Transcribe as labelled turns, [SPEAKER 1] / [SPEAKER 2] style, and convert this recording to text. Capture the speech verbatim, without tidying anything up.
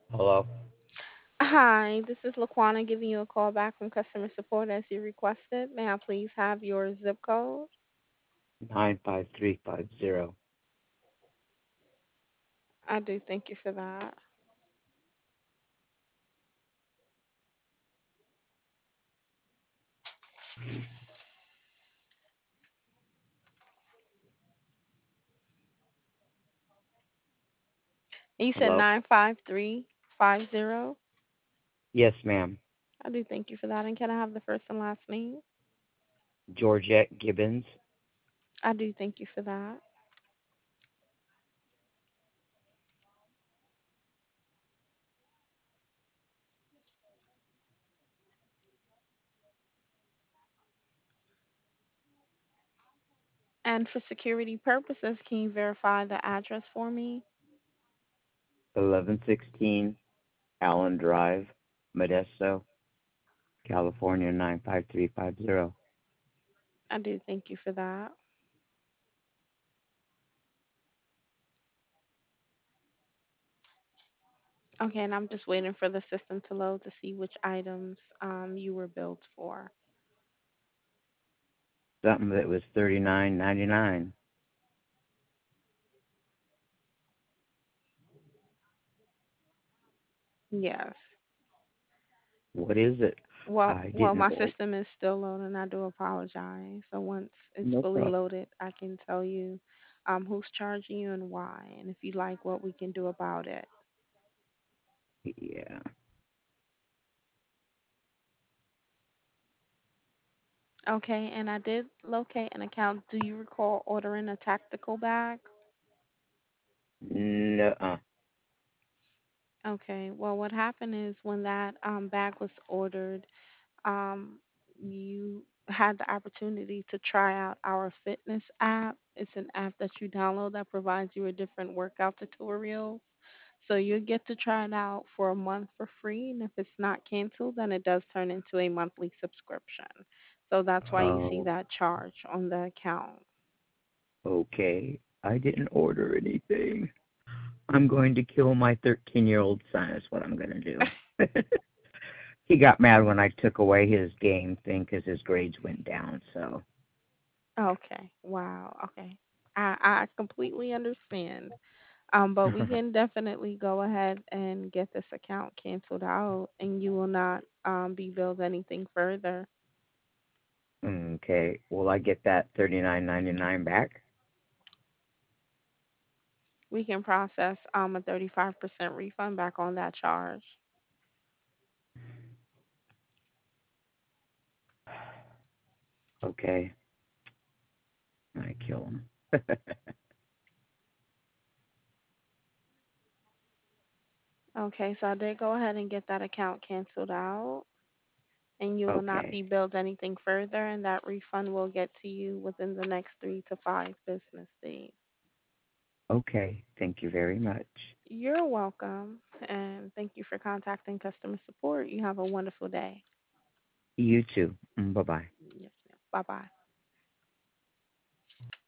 [SPEAKER 1] Hello,
[SPEAKER 2] Hi, this is Laquana giving you a call back from customer support as you requested. May I please have your zip code?
[SPEAKER 1] nine five three five zero.
[SPEAKER 2] I do thank you for that. You said
[SPEAKER 1] Hello?
[SPEAKER 2] nine five three five zero.
[SPEAKER 1] Yes, ma'am.
[SPEAKER 2] I do thank you for that. And can I have the first and last name?
[SPEAKER 1] Georgette Gibbons,
[SPEAKER 2] I do thank you for that. And for security purposes, can you verify the address for me?
[SPEAKER 1] eleven sixteen Allen Drive, Modesto, California nine five three five zero.
[SPEAKER 2] I do thank you for that. Okay, and I'm just waiting for the system to load to see which items um, you were billed for.
[SPEAKER 1] Something that was thirty nine ninety nine.
[SPEAKER 2] Yes.
[SPEAKER 1] What is it?
[SPEAKER 2] Well,
[SPEAKER 1] I
[SPEAKER 2] well,
[SPEAKER 1] didn't
[SPEAKER 2] my
[SPEAKER 1] order.
[SPEAKER 2] system is still loading. I do apologize. So once it's
[SPEAKER 1] No
[SPEAKER 2] fully
[SPEAKER 1] problem.
[SPEAKER 2] loaded, I can tell you um, who's charging you and why, and if you like what we can do about it.
[SPEAKER 1] Yeah.
[SPEAKER 2] Okay, and I did locate an account. Do you recall ordering a tactical bag?
[SPEAKER 1] Nuh-uh.
[SPEAKER 2] Okay, well, what happened is when that um, bag was ordered, um, you had the opportunity to try out our fitness app. It's an app that you download that provides you with different workout tutorials. So you get to try it out for a month for free, and if it's not canceled, then it does turn into a monthly subscription. So that's why you see
[SPEAKER 1] Oh,
[SPEAKER 2] that charge on the account.
[SPEAKER 1] okay. I didn't order anything. I'm going to kill my thirteen year old son, is what I'm going to do. He got mad when I took away his game thing because his grades went down, so.
[SPEAKER 2] Okay. Wow. Okay. I I completely understand. Um, but we can definitely go ahead and get this account canceled out, and you will not um be billed anything further.
[SPEAKER 1] Okay. Will I get that thirty nine ninety nine back?
[SPEAKER 2] We can process um a thirty-five percent refund back on that charge.
[SPEAKER 1] Okay. I kill him.
[SPEAKER 2] Okay, so I did go ahead and get that account canceled out, and you will not
[SPEAKER 1] Okay.
[SPEAKER 2] be billed anything further, and that refund will get to you within the next three to five business days.
[SPEAKER 1] Okay. Thank you very much.
[SPEAKER 2] You're welcome, and thank you for contacting customer support. You have a wonderful day.
[SPEAKER 1] You too. Bye bye.
[SPEAKER 2] Yes, ma'am. Bye bye.